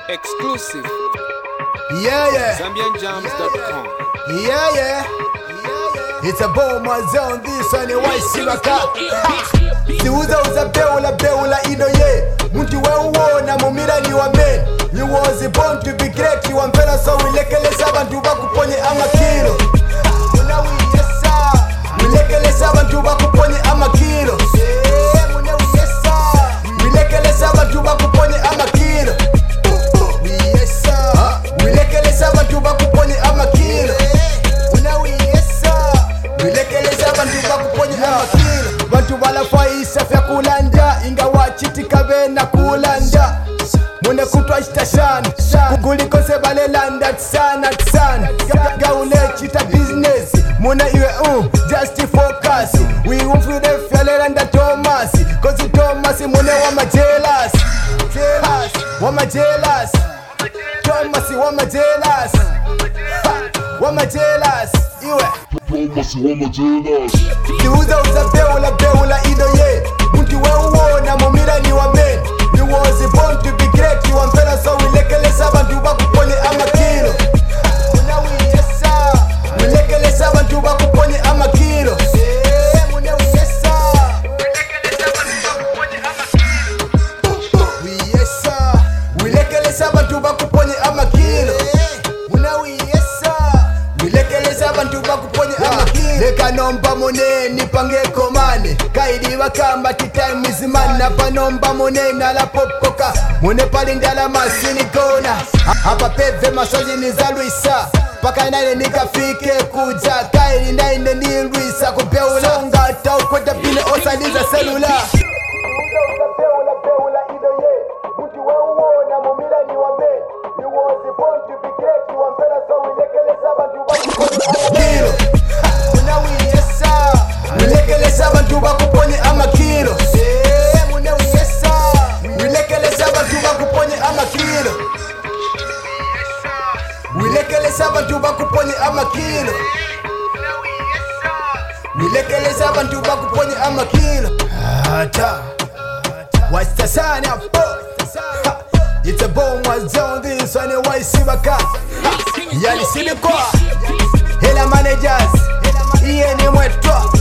Exclusive. Yeah. ZambianJams.com. Yeah. It's a bomb zone, this one why Sibaka. Siuza beula ido ye. Muntu we uona mumira ni wa men. You was born to be great, you want better so we lekele sabantu bakuponye amakilo. Muna we yesa. We lekele sabantu bakuponye amakilo. Muna we yesa. We lekele sabantu bakuponye amakilo. We yesa. We lekele sabantu bakuponye amakilo. Muna we yesa. We lekele sabantu bakuponye amakilo. Bantu balafaisa fya kulanda ingawa chitika bena kulanda. Mune kutwa chitashana kuliko se balelanda tsana gaule chita business mune iwe just focus we feel the fyalelanda Thomas cause Thomas mune wama jealous Thomas wama jealous iwe Thomas wama jealous Siuza beula ido ye Muntu we uona mumira ni wa men You was born to be great You want better so we lekele sabantu bakuponye amakilo Muna we yesa We lekele sabantu bakuponye amakilo Muna we yesa We yesa We lekele sabantu bakuponye amakilo Muna we yesa We lekele sabantu bakuponye amakilo Leka nomba moneni pange komane Kaidi wakamba time is man Napa nomba moneni ala popoka Mune palindala masini kona Hapa peve masoji nizaluisa Paka nane nikafike kuja Kaidi naine niluisa Kupeula unga ata ukweta pile osaliza selula Beula ido ye Muti we uona mumira ni wa men You was born to be great You want better so we lekele sabantu bakuponye amakilo Muna we yesa We lekele sabantu bakuponye amakilo Muna we yesa We lekele sabantu bakuponye amakilo We lekele sabantu bakuponye amakilo We lekele sabantu bakuponye amakilo Ata What's the sign up? It's a bomb was on this one why Sibaka Yali Silikwa Hela managers Iye ni mweto